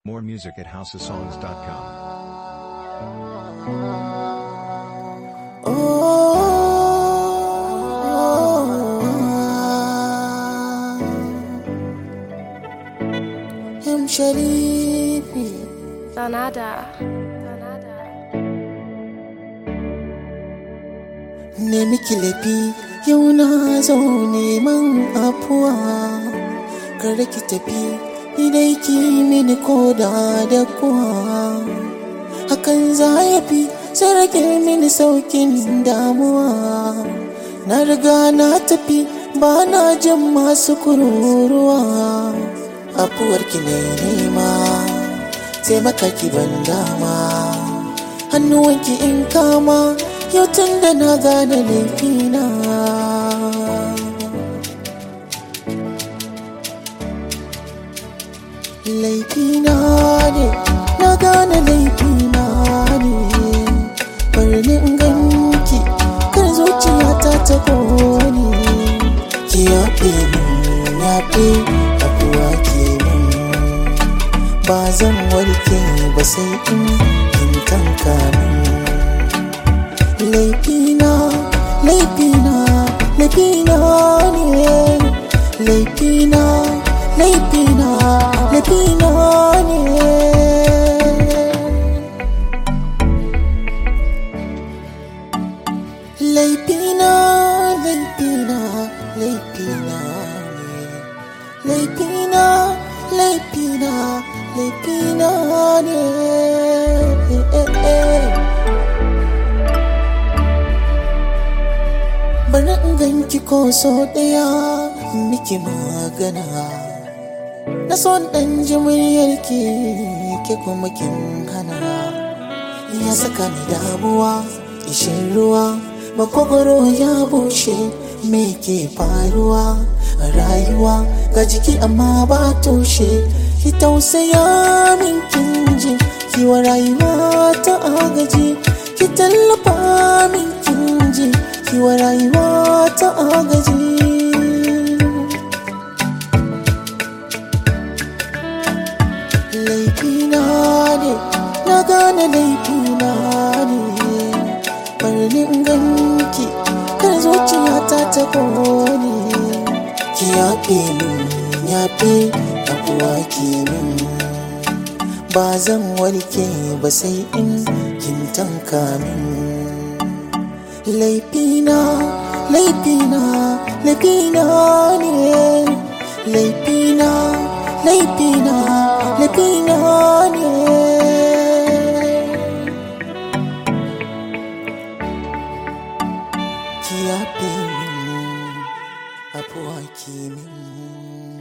More music at houseofsongs.com. Sharifi Sanada. ne miki laifi yau na zo neman afuwa kar ki tafi idai ki mini koda da kuwa hakan za ya fi sarki mini saukin damuwa na riga na tafi ba na jin masu kururuwa afuwarki ne nema taimaka ki ban dama hannuwanki in kama yau tun da na gane laifina laifina ne na gane laifina ne barni in ganki kar zuciyata ta kone ki yafe min yafe afuwa ke min ba zan warke ba sai in kin tanka min laifina laifina laifina ne laifina laifina laifina ne laifina laifina laifina ne laifina laifina laifina ne bari in ganki ko so daya miki magana na son dan ji muryarki ke kuma kin hana ya saka ni damuwa ishin ruwa makogoro ya bushe me ke faruwa a rayuwa ga jiki amma ba tushe ki tausaya min kin ji ki wa rayuwa ta agaji ki tallafa min kin ji ki wa rayuwa ta agaji laifina ne na gane laifina ne barni in ganki kar zuciyata ta kone ki yafe min yafe abuwa ke min ba zan warke ba sai in kin tanka min laifina laifina laifina ne laifina laifina laifina ne ki yafe min afuwa ki min